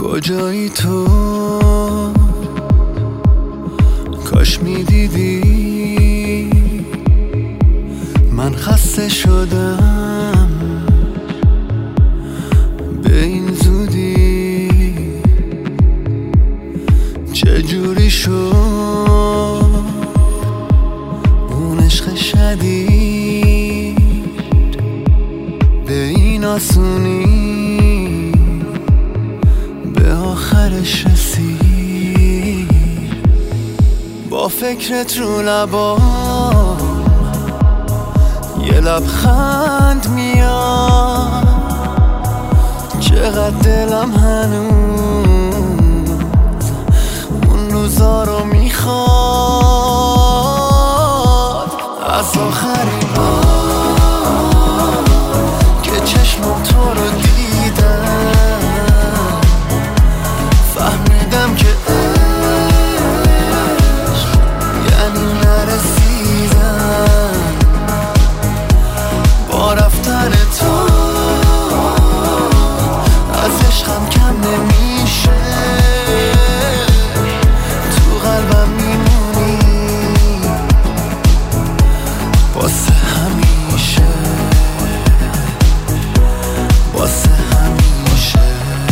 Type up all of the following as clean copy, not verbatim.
کجایی تو؟ کاش میدیدی من خسته شدم به این زودی. چجوری شد اون عشق شدید به این آسونی به آخرش رسید؟ با فکرت رو لبام یه لبخند میاد، چقدر دلم هنوز اون روزا رو میخواد. از آخرین بار که چشمم تو رو دیدم فهمیدم که عشق یعنی نرسیدن. با رفتن تو از عشقم کم نمیشه، تو قلبم میمونی واسه همیشه، واسه همیشه.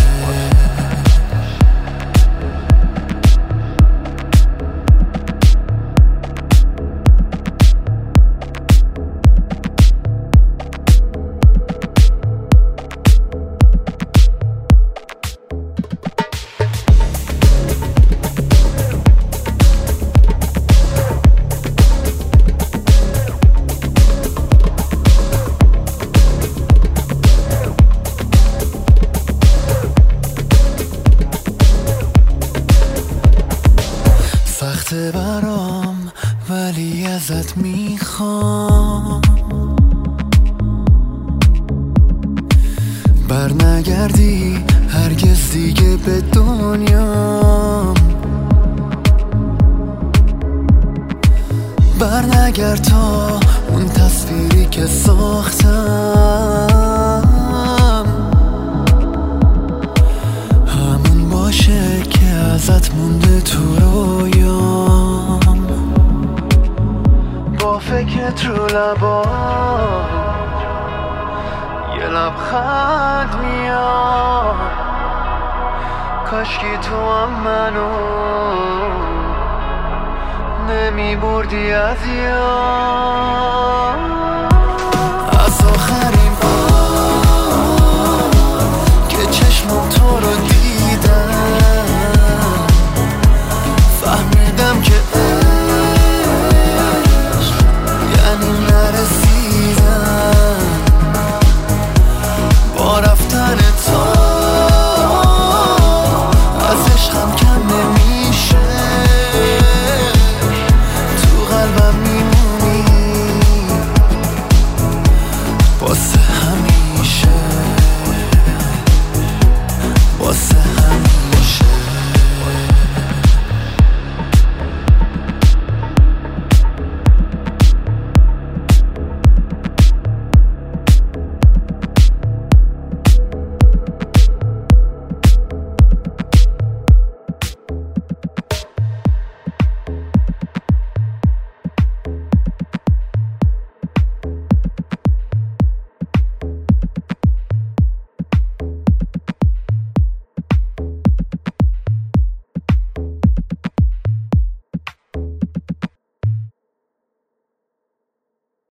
سخته برام ولی ازت میخوام برنگردی هرگز دیگه به دنیام. برنگرد تا اون تصویری که ساختم همون باشه که ازت مونده تو رویام. با فکرت رو لبام یه لبخند میاد، کاشکی تو هم منو نمی بردی از یاد.